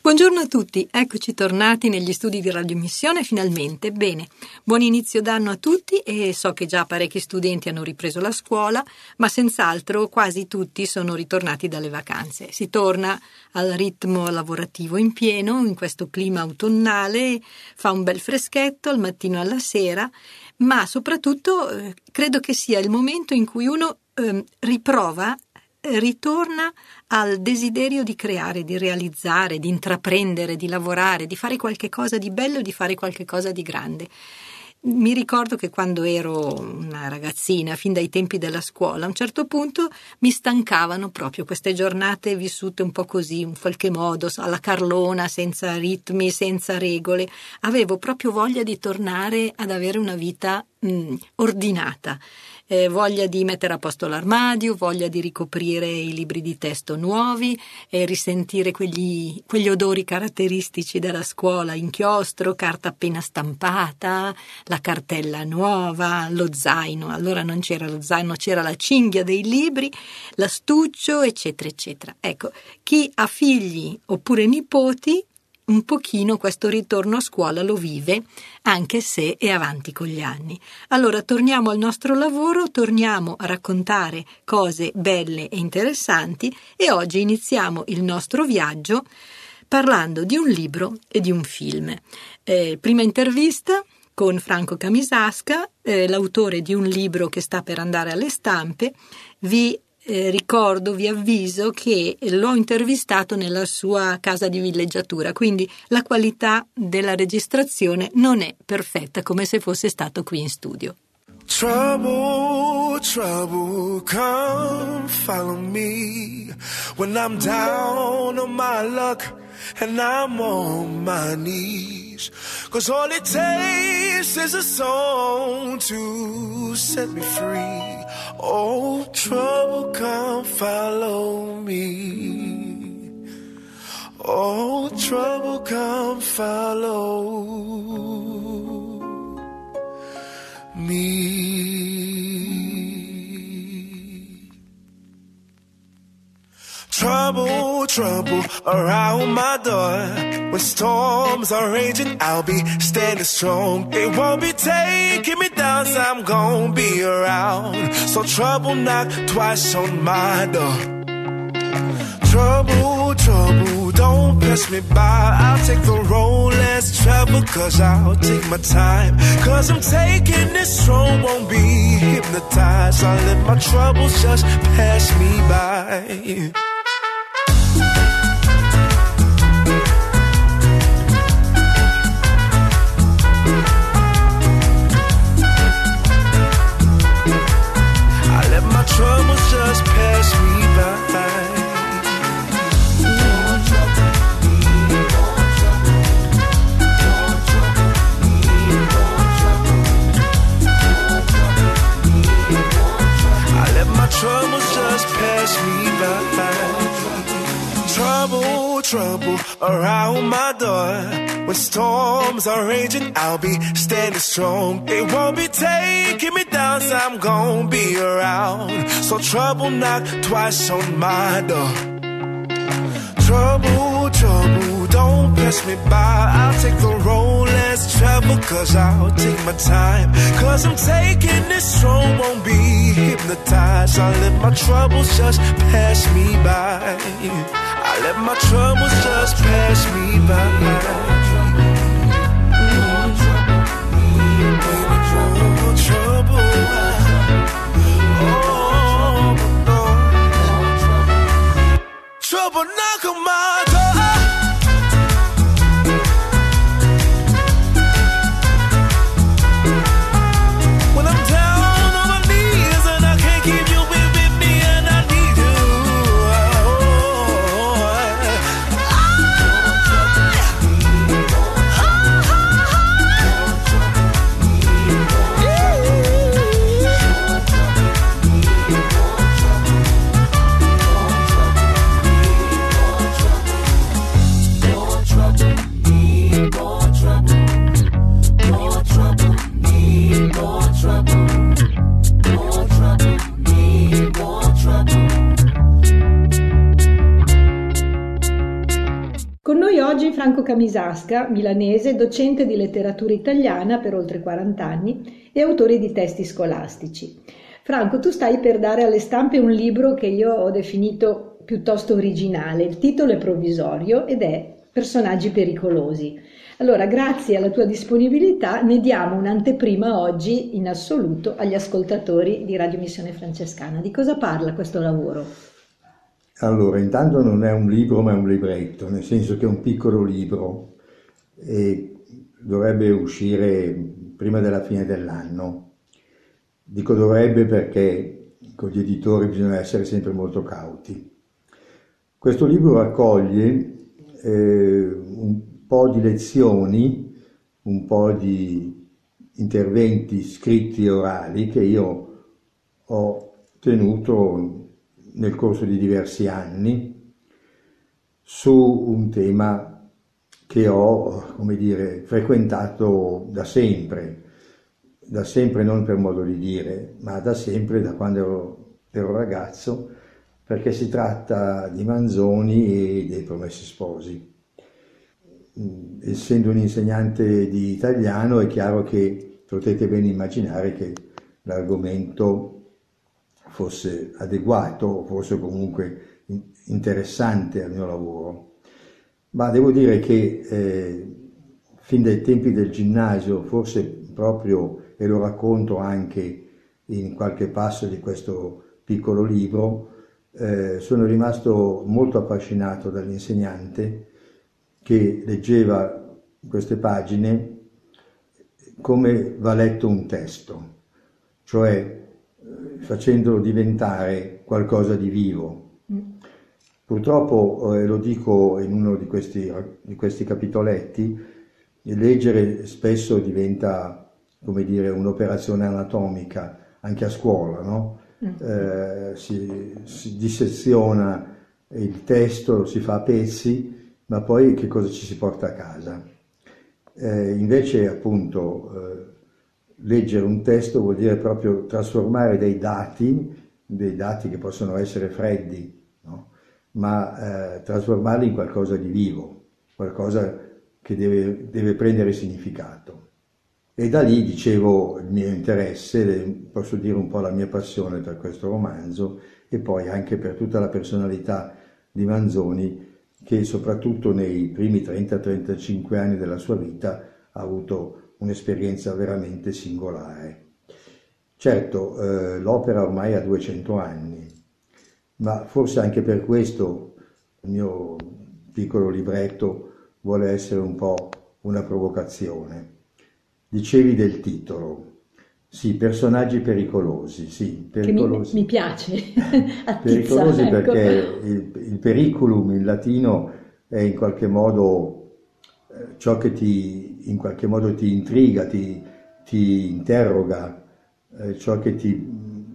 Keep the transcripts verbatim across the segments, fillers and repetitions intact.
Buongiorno a tutti, eccoci tornati negli studi di radiomissione finalmente. Bene, buon inizio d'anno a tutti e so che già parecchi studenti hanno ripreso la scuola, ma senz'altro quasi tutti sono ritornati dalle vacanze. Si torna al ritmo lavorativo in pieno, in questo clima autunnale, fa un bel freschetto al mattino e alla sera, ma soprattutto eh, credo che sia il momento in cui uno eh, riprova ritorna al desiderio di creare, di realizzare, di intraprendere, di lavorare, di fare qualche cosa di bello, di fare qualche cosa di grande. Mi ricordo che quando ero una ragazzina, fin dai tempi della scuola, a un certo punto mi stancavano proprio queste giornate vissute un po' così, in qualche modo, alla carlona, senza ritmi, senza regole. Avevo proprio voglia di tornare ad avere una vita mh, ordinata. Eh, voglia di mettere a posto l'armadio, voglia di ricoprire i libri di testo nuovi e risentire quegli, quegli odori caratteristici della scuola, inchiostro, carta appena stampata, la cartella nuova, lo zaino. Allora non c'era lo zaino, c'era la cinghia dei libri, l'astuccio, eccetera, eccetera. Ecco, chi ha figli oppure nipoti, un pochino questo ritorno a scuola lo vive, anche se è avanti con gli anni. Allora torniamo al nostro lavoro, torniamo a raccontare cose belle e interessanti e oggi iniziamo il nostro viaggio parlando di un libro e di un film. Eh, prima intervista con Franco Camisasca, eh, l'autore di un libro che sta per andare alle stampe. Vi Eh, ricordo, vi avviso che l'ho intervistato nella sua casa di villeggiatura, quindi la qualità della registrazione non è perfetta come se fosse stato qui in studio. Trouble, trouble, come follow me when I'm down on my luck and I'm on my knees, 'cause all it takes is a song to set me free. Oh, trouble, come follow me. Oh, trouble, come follow me. Trouble, trouble around my door. When storms are raging, I'll be standing strong. They won't be taking me down, so I'm gonna be around. So trouble knock twice on my door. Trouble, trouble, don't pass me by. I'll take the road less travel, 'cause I'll take my time. 'Cause I'm taking this strong, won't be hypnotized. I'll let my troubles just pass me by. My troubles just pass me by. I let my troubles just pass me by. Trouble, trouble around my door. When storms are raging, I'll be standing strong. They won't be taking me down, so I'm gonna be around. So trouble knock twice on my door. Trouble, trouble, don't pass me by. I'll take the road less travel, 'cause I'll take my time. 'Cause I'm taking this strong, won't be hypnotized. I'll let my troubles just pass me by. I let my troubles just pass me by. Trouble, oh, oh. Trouble knock on my door. When I'm down on my knees and I can't keep you with me and I need you. Oh, oh, oh. oggi Franco Camisasca, milanese, docente di letteratura italiana per oltre quaranta anni e autore di testi scolastici. Franco, tu stai per dare alle stampe un libro che io ho definito piuttosto originale. Il titolo è provvisorio ed è Personaggi pericolosi. Allora, grazie alla tua disponibilità, ne diamo un'anteprima oggi in assoluto agli ascoltatori di Radio Missione Francescana. Di cosa parla questo lavoro? Allora, intanto non è un libro ma è un libretto, nel senso che è un piccolo libro e dovrebbe uscire prima della fine dell'anno. Dico dovrebbe perché con gli editori bisogna essere sempre molto cauti. Questo libro raccoglie eh, un po' di lezioni, un po' di interventi scritti e orali che io ho tenuto nel corso di diversi anni su un tema che ho, come dire, frequentato da sempre, da sempre non per modo di dire, ma da sempre, da quando ero, ero ragazzo, perché si tratta di Manzoni e dei Promessi Sposi. Essendo un insegnante di italiano è chiaro che potete ben immaginare che l'argomento fosse adeguato, fosse comunque interessante al mio lavoro. Ma devo dire che eh, fin dai tempi del ginnasio, forse proprio, e lo racconto anche in qualche passo di questo piccolo libro, eh, sono rimasto molto affascinato dall'insegnante che leggeva queste pagine come va letto un testo, cioè facendolo diventare qualcosa di vivo. Mm. Purtroppo, eh, lo dico in uno di questi, di questi capitoletti, leggere spesso diventa, come dire, un'operazione anatomica, anche a scuola, no? Mm. Eh, si, si disseziona il testo, lo si fa a pezzi, ma poi che cosa ci si porta a casa? Eh, invece, appunto, eh, leggere un testo vuol dire proprio trasformare dei dati, dei dati che possono essere freddi, no? Ma eh, trasformarli in qualcosa di vivo, qualcosa che deve, deve prendere significato. E da lì, dicevo, il mio interesse, posso dire un po' la mia passione per questo romanzo e poi anche per tutta la personalità di Manzoni, che soprattutto nei primi trenta trentacinque anni della sua vita ha avuto un'esperienza veramente singolare. Certo, eh, l'opera ormai ha duecento anni, ma forse anche per questo il mio piccolo libretto vuole essere un po' una provocazione. Dicevi del titolo, sì, personaggi pericolosi, sì, pericolosi. Che mi, mi piace, pericolosi ecco. Perché il, il periculum in latino è in qualche modo eh, ciò che ti, in qualche modo ti intriga, ti, ti interroga, eh, ciò che ti,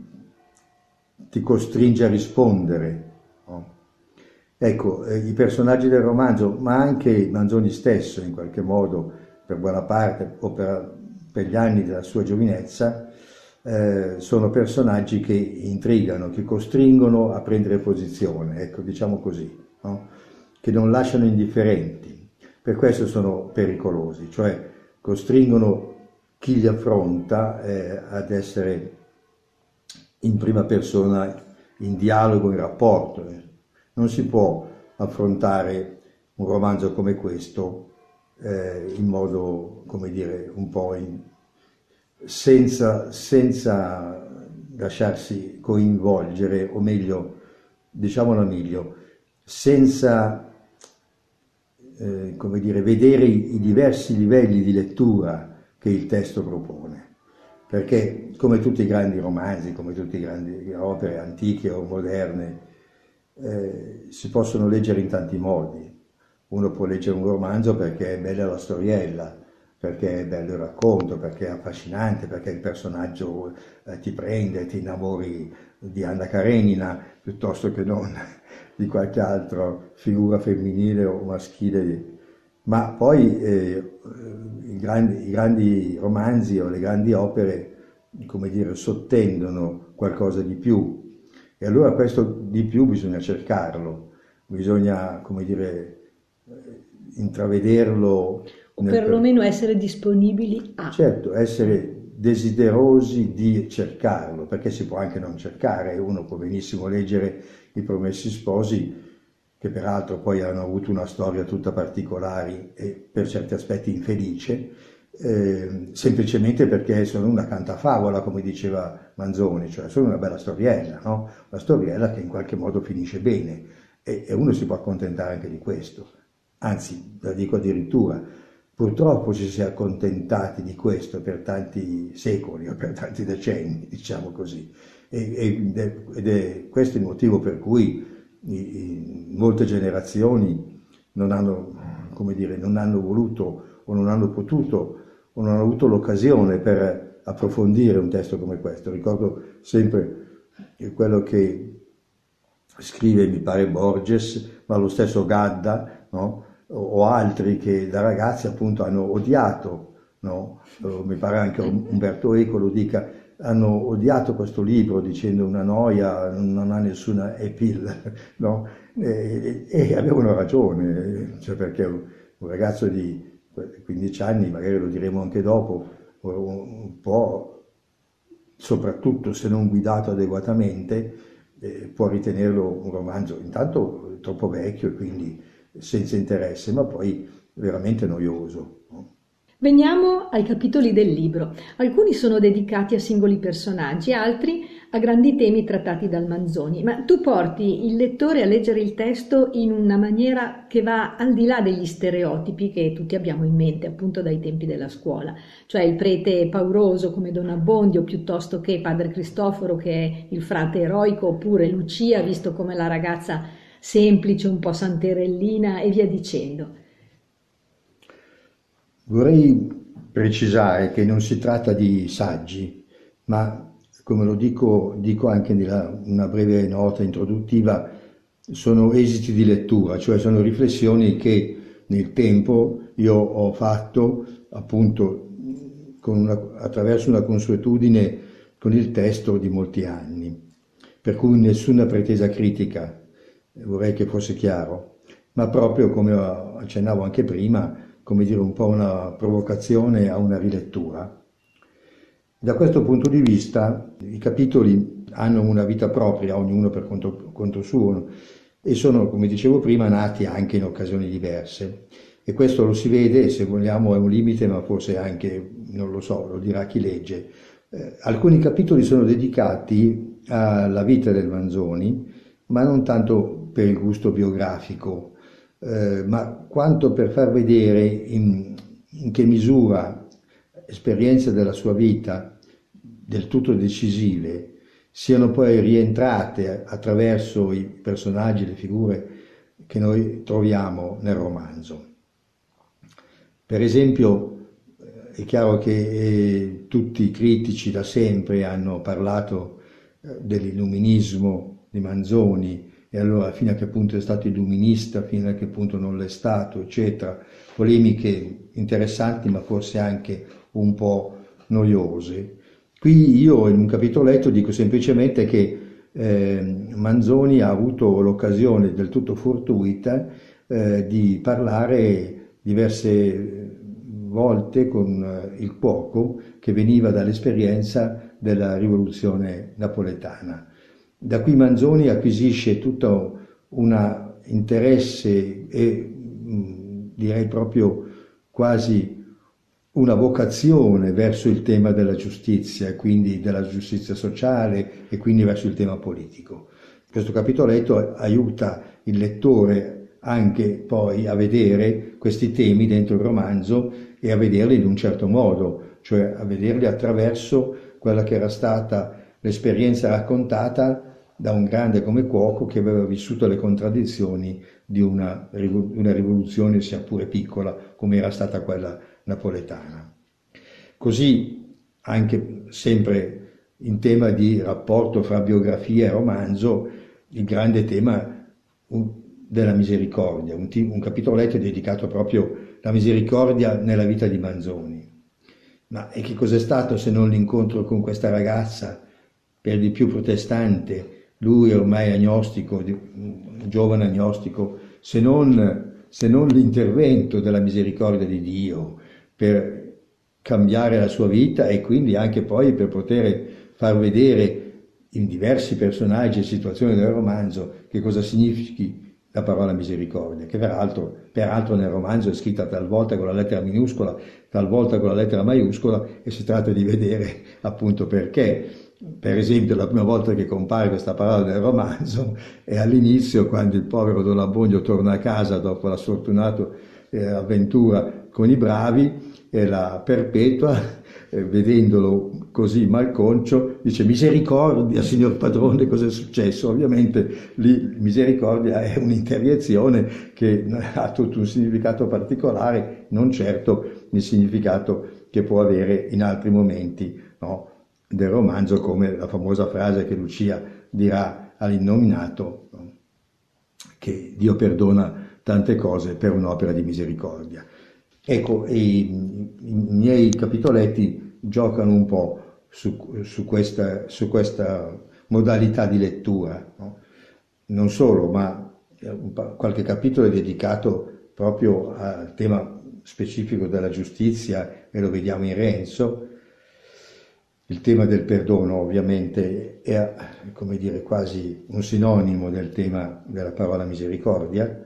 ti costringe a rispondere. No? Ecco, eh, i personaggi del romanzo, ma anche Manzoni stesso in qualche modo, per buona parte o per, per gli anni della sua giovinezza, eh, sono personaggi che intrigano, che costringono a prendere posizione, ecco, diciamo così, no? Che non lasciano indifferenti. Per questo sono pericolosi, cioè costringono chi li affronta eh, ad essere in prima persona, in dialogo, in rapporto. Non si può affrontare un romanzo come questo eh, in modo, come dire, un po' in, senza, senza lasciarsi coinvolgere, o meglio, diciamolo meglio, senza eh, come dire, vedere i, i diversi livelli di lettura che il testo propone. Perché come tutti i grandi romanzi, come tutte le grandi opere antiche o moderne, eh, si possono leggere in tanti modi. Uno può leggere un romanzo perché è bella la storiella, perché è bello il racconto, perché è affascinante, perché il personaggio eh, ti prende, ti innamori di Anna Karenina, piuttosto che non di qualche altra figura femminile o maschile. Ma poi eh, i, grandi, i grandi romanzi o le grandi opere, come dire, sottendono qualcosa di più. E allora questo di più bisogna cercarlo, bisogna, come dire, intravederlo. O perlomeno per... essere disponibili a. Certo, essere desiderosi di cercarlo, perché si può anche non cercare, uno può benissimo leggere I Promessi Sposi, che peraltro poi hanno avuto una storia tutta particolare e per certi aspetti infelice, eh, semplicemente perché sono una cantafavola, come diceva Manzoni, cioè sono una bella storiella, no? Una storiella che in qualche modo finisce bene e, e uno si può accontentare anche di questo, anzi, la dico addirittura, purtroppo ci si è accontentati di questo per tanti secoli o per tanti decenni, diciamo così, e, ed, è, ed è questo il motivo per cui i, i, molte generazioni non hanno, come dire, non hanno voluto o non hanno potuto o non hanno avuto l'occasione per approfondire un testo come questo. Ricordo sempre quello che scrive, mi pare, Borges, ma lo stesso Gadda, no? O altri che da ragazzi appunto hanno odiato, no? Mi pare anche Umberto Eco lo dica, hanno odiato questo libro dicendo una noia, non ha nessuna appeal, no? E, e avevano ragione, cioè perché un ragazzo di quindici anni, magari lo diremo anche dopo, un po', soprattutto se non guidato adeguatamente, eh, può ritenerlo un romanzo intanto troppo vecchio e quindi senza interesse, ma poi veramente noioso. Veniamo ai capitoli del libro. Alcuni sono dedicati a singoli personaggi, altri a grandi temi trattati dal Manzoni, ma tu porti il lettore a leggere il testo in una maniera che va al di là degli stereotipi che tutti abbiamo in mente, appunto dai tempi della scuola, cioè il prete pauroso come Don Abbondio, piuttosto che Padre Cristoforo che è il frate eroico, oppure Lucia visto come la ragazza semplice, un po' santerellina e via dicendo. Vorrei precisare che non si tratta di saggi, ma come lo dico, dico anche nella una breve nota introduttiva, sono esiti di lettura, cioè sono riflessioni che nel tempo io ho fatto appunto con una, attraverso una consuetudine con il testo di molti anni, per cui nessuna pretesa critica, vorrei che fosse chiaro, ma proprio come accennavo anche prima, come dire, un po' una provocazione a una rilettura. Da questo punto di vista i capitoli hanno una vita propria, ognuno per conto, conto suo, e sono, come dicevo prima, nati anche in occasioni diverse. E questo lo si vede, se vogliamo è un limite, ma forse anche, non lo so, lo dirà chi legge. Eh, alcuni capitoli sono dedicati alla vita del Manzoni, ma non tanto per il gusto biografico, Eh, ma quanto per far vedere in, in che misura esperienze della sua vita del tutto decisive siano poi rientrate attraverso i personaggi, le figure che noi troviamo nel romanzo. Per esempio, è chiaro che eh, tutti i critici da sempre hanno parlato eh, dell'illuminismo di Manzoni, e allora fino a che punto è stato illuminista, fino a che punto non l'è stato, eccetera. Polemiche interessanti ma forse anche un po' noiose. Qui io in un capitoletto dico semplicemente che eh, Manzoni ha avuto l'occasione del tutto fortuita eh, di parlare diverse volte con il cuoco che veniva dall'esperienza della rivoluzione napoletana. Da qui Manzoni acquisisce tutto un interesse e mh, direi proprio quasi una vocazione verso il tema della giustizia, e quindi della giustizia sociale e quindi verso il tema politico. Questo capitoletto aiuta il lettore anche poi a vedere questi temi dentro il romanzo e a vederli in un certo modo, cioè a vederli attraverso quella che era stata l'esperienza raccontata da un grande come cuoco che aveva vissuto le contraddizioni di una, una rivoluzione sia pure piccola come era stata quella napoletana. Così anche sempre in tema di rapporto fra biografia e romanzo il grande tema della misericordia, un, un capitoletto dedicato proprio alla misericordia nella vita di Manzoni. Ma e che cos'è stato se non l'incontro con questa ragazza, per di più protestante, lui ormai agnostico, un giovane agnostico, se non se non l'intervento della misericordia di Dio per cambiare la sua vita e quindi anche poi per poter far vedere in diversi personaggi e situazioni del romanzo che cosa significhi la parola misericordia, che peraltro, peraltro nel romanzo è scritta talvolta con la lettera minuscola, talvolta con la lettera maiuscola, e si tratta di vedere appunto perché. Per esempio, la prima volta che compare questa parola nel romanzo è all'inizio, quando il povero Don Abbondio torna a casa dopo la sfortunata eh, avventura con i bravi, e la Perpetua, eh, vedendolo così malconcio, dice: misericordia, signor padrone, cosa è successo? Ovviamente lì misericordia è un'interiezione che ha tutto un significato particolare, non certo il significato che può avere in altri momenti, no, del romanzo, come la famosa frase che Lucia dirà all'innominato, no, che Dio perdona tante cose per un'opera di misericordia. Ecco, i, i miei capitoletti giocano un po' su, su, questa, su questa modalità di lettura, no? Non solo, ma qualche capitolo è dedicato proprio al tema specifico della giustizia, e lo vediamo in Renzo. Il tema del perdono ovviamente è, come dire, quasi un sinonimo del tema della parola misericordia,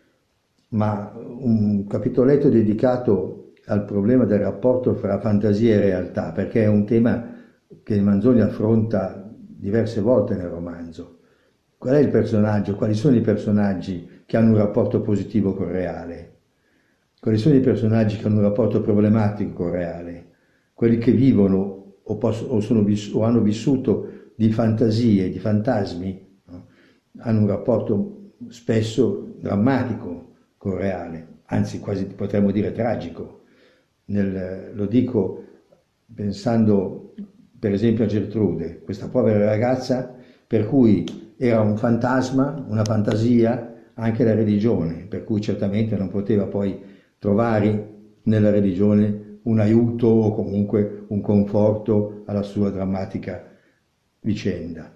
ma un capitoletto dedicato al problema del rapporto fra fantasia e realtà, perché è un tema che Manzoni affronta diverse volte nel romanzo. Qual è il personaggio? Quali sono i personaggi che hanno un rapporto positivo col reale? Quali sono i personaggi che hanno un rapporto problematico col reale? Quelli che vivono o, posso, o, sono, o hanno vissuto di fantasie, di fantasmi, no? Hanno un rapporto spesso drammatico col reale, anzi quasi potremmo dire tragico. Nel, lo dico pensando per esempio a Gertrude, questa povera ragazza per cui era un fantasma, una fantasia, anche la religione, per cui certamente non poteva poi trovare nella religione un aiuto o comunque un conforto alla sua drammatica vicenda.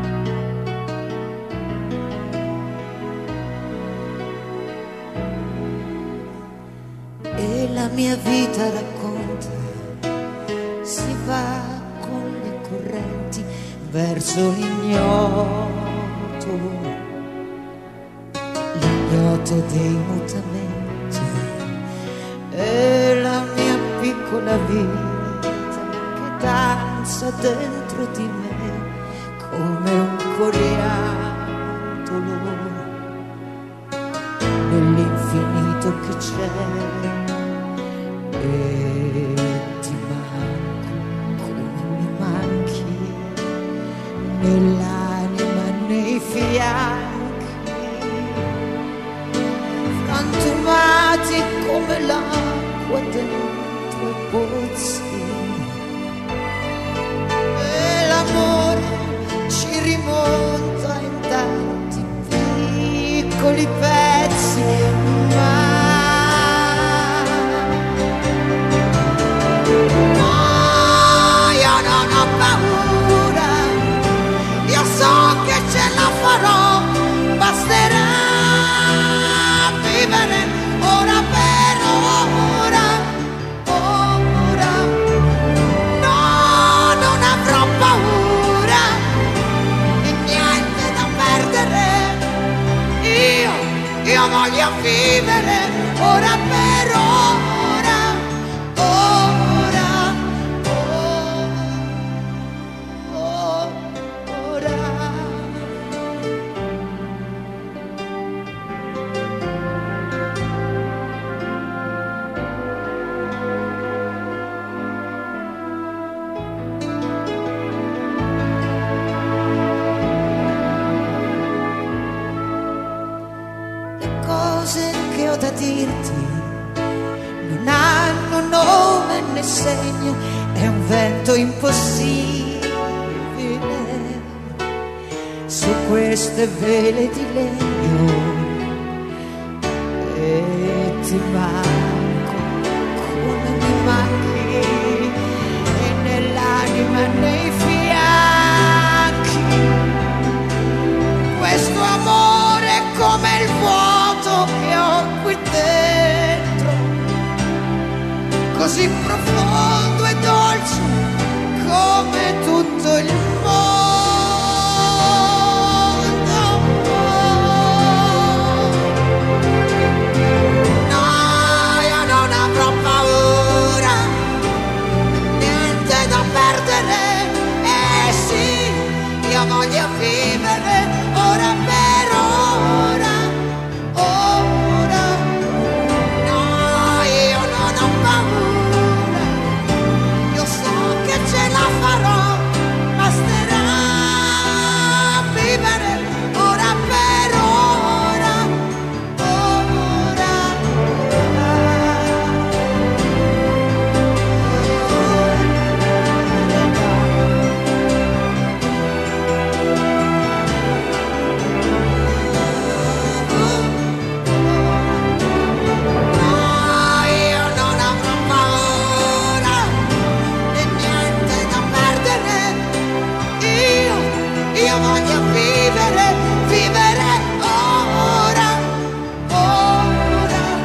E la mia vita racconta, si va con le correnti verso l'ignoto, l'ignoto dei mutamenti. E la mia piccola vita che danza dentro di me come un coriandolo nell'infinito che c'è. E ti manco come mi manchi nell'anima, nei fianchi, frantumati come l'acqua dentro i pozzi. E l'amore ci rimonta in tanti piccoli pezzi, ma no, io non ho paura, io so che ce la farò, basterà vivere ora per ora, ora. No, non avrò paura e niente da perdere. Io, io voglio vivere ora per ora, ora, ora. Le cose che ho da dirti non hanno nome né segno, è un vento impossibile su queste vele di legno. E ti manco come mi manchi, e nell'anima, nei fianchi, questo amore come il vuoto che ho qui così profondo e dolce come tutto il mondo. No, io non avrò paura, niente da perdere, eh sì, io voglio vivere ora per ora, ora. No, io non ho paura, io so che ce la farò, basterà vivere ora per ora, ora, no, io non avrò paura e niente da perdere. Io, io voglio vivere, vivere ora, ora, ora.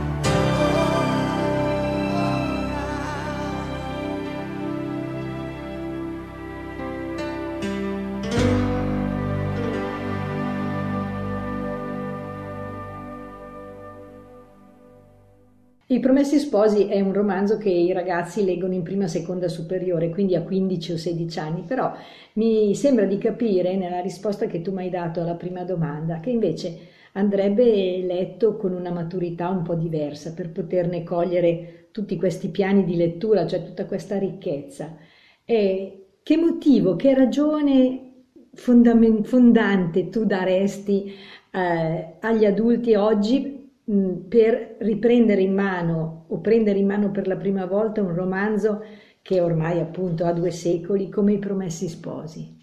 I Promessi Sposi è un romanzo che i ragazzi leggono in prima e seconda superiore, quindi a quindici o sedici anni, però mi sembra di capire nella risposta che tu mi hai dato alla prima domanda che invece andrebbe letto con una maturità un po' diversa per poterne cogliere tutti questi piani di lettura, cioè tutta questa ricchezza. E che motivo, che ragione fondamen- fondante tu daresti eh, agli adulti oggi per riprendere in mano o prendere in mano per la prima volta un romanzo che ormai appunto ha due secoli come I Promessi Sposi?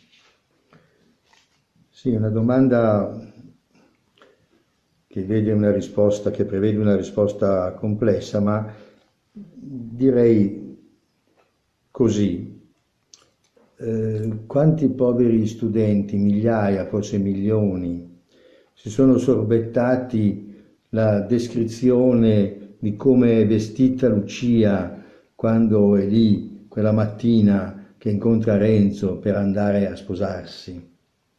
Sì, una domanda che vede una risposta, che prevede una risposta complessa, ma direi così. Eh, quanti poveri studenti, migliaia, forse milioni, si sono sorbettati la descrizione di come è vestita Lucia quando è lì quella mattina che incontra Renzo per andare a sposarsi.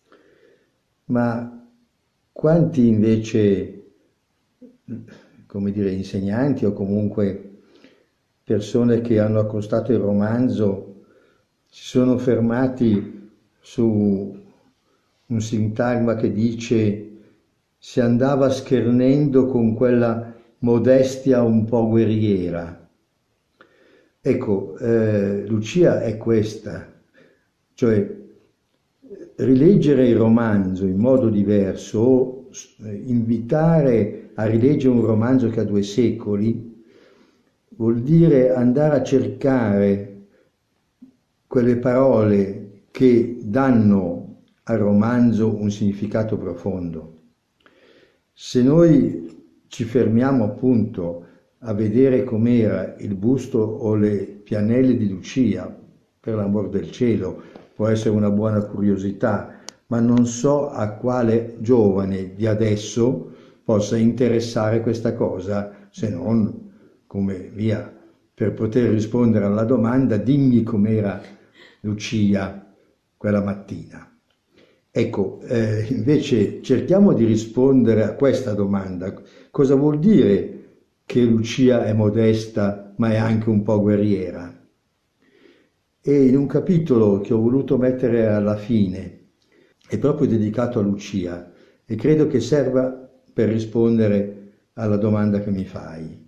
Ma quanti invece, come dire, insegnanti o comunque persone che hanno accostato il romanzo si sono fermati su un sintagma che dice: si andava schernendo con quella modestia un po' guerriera. Ecco, eh, Lucia è questa, cioè rileggere il romanzo in modo diverso o invitare a rileggere un romanzo che ha due secoli vuol dire andare a cercare quelle parole che danno al romanzo un significato profondo. Se noi ci fermiamo appunto a vedere com'era il busto o le pianelle di Lucia, per l'amor del cielo, può essere una buona curiosità, ma non so a quale giovane di adesso possa interessare questa cosa, se non come via, per poter rispondere alla domanda: dimmi com'era Lucia quella mattina. Ecco, eh, invece cerchiamo di rispondere a questa domanda. Cosa vuol dire che Lucia è modesta ma è anche un po' guerriera? E in un capitolo che ho voluto mettere alla fine è proprio dedicato a Lucia e credo che serva per rispondere alla domanda che mi fai.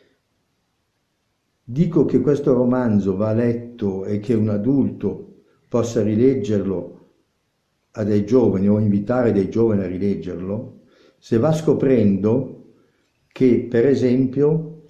Dico che questo romanzo va letto e che un adulto possa rileggerlo a dei giovani o invitare dei giovani a rileggerlo, se va scoprendo che, per esempio,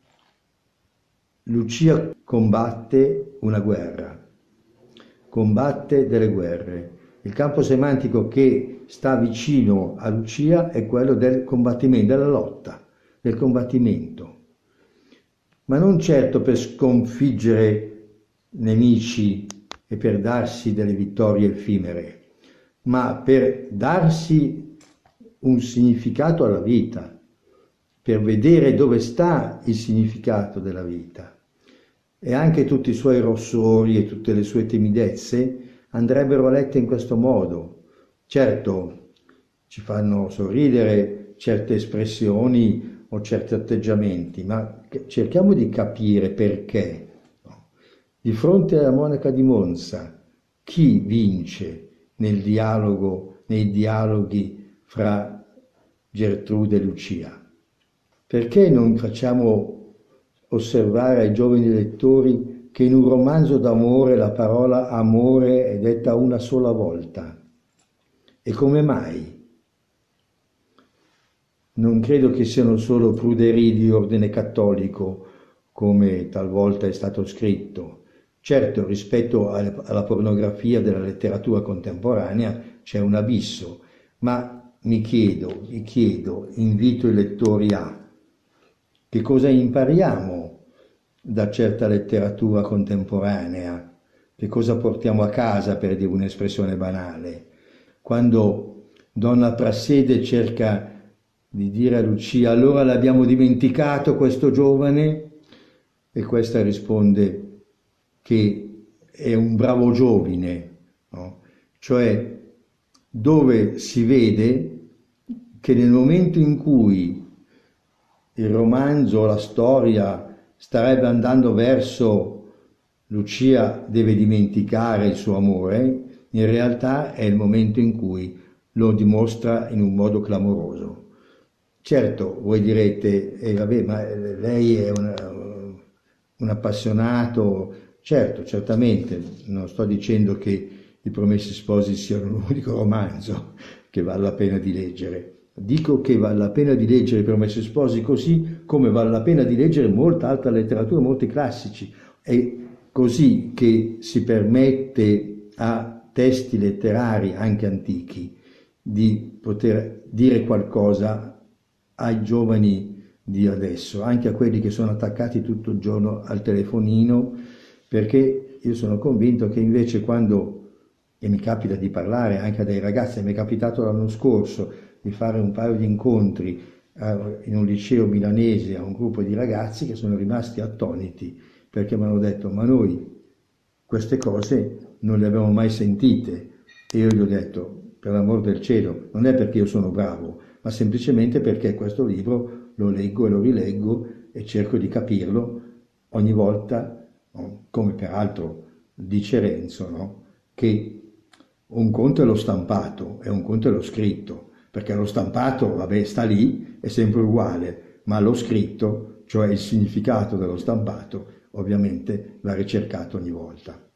Lucia combatte una guerra, combatte delle guerre. Il campo semantico che sta vicino a Lucia è quello del combattimento, della lotta, del combattimento. Ma non certo per sconfiggere nemici e per darsi delle vittorie effimere, ma per darsi un significato alla vita, per vedere dove sta il significato della vita. e anche tutti i suoi rossori e tutte le sue timidezze andrebbero lette in questo modo. Certo, ci fanno sorridere certe espressioni o certi atteggiamenti, ma cerchiamo di capire perché. Di fronte alla monaca di Monza, chi vince nel dialogo, nei dialoghi fra Gertrude e Lucia? Perché non facciamo osservare ai giovani lettori che in un romanzo d'amore la parola amore è detta una sola volta? E come mai? Non credo che siano solo pruderie di ordine cattolico, come talvolta è stato scritto. Certo, rispetto alla pornografia della letteratura contemporanea c'è un abisso, ma mi chiedo, vi chiedo, invito i lettori a che cosa impariamo da certa letteratura contemporanea, che cosa portiamo a casa, per dire un'espressione banale. Quando Donna Prassede cerca di dire a Lucia: allora l'abbiamo dimenticato questo giovane? E questa risponde che è un bravo giovine, no? Cioè dove si vede che nel momento in cui il romanzo, la storia starebbe andando verso Lucia deve dimenticare il suo amore, in realtà è il momento in cui lo dimostra in un modo clamoroso. Certo, voi direte, eh, vabbè, ma lei è una, un appassionato. Certo, certamente, non sto dicendo che I Promessi Sposi siano l'unico romanzo che vale la pena di leggere. Dico che vale la pena di leggere I Promessi Sposi, così come vale la pena di leggere molta altra letteratura, molti classici. È così che si permette a testi letterari, anche antichi, di poter dire qualcosa ai giovani di adesso, anche a quelli che sono attaccati tutto il giorno al telefonino, perché io sono convinto che invece quando, e mi capita di parlare anche a dei ragazzi, mi è capitato l'anno scorso di fare un paio di incontri in un liceo milanese a un gruppo di ragazzi che sono rimasti attoniti, perché mi hanno detto: ma noi queste cose non le abbiamo mai sentite. E io gli ho detto: per l'amor del cielo, non è perché io sono bravo, ma semplicemente perché questo libro lo leggo e lo rileggo e cerco di capirlo ogni volta, no? Come peraltro dice Renzo, no? Che un conto è lo stampato e un conto è lo scritto, perché lo stampato, vabbè, sta lì, è sempre uguale, ma lo scritto, cioè il significato dello stampato, ovviamente va ricercato ogni volta.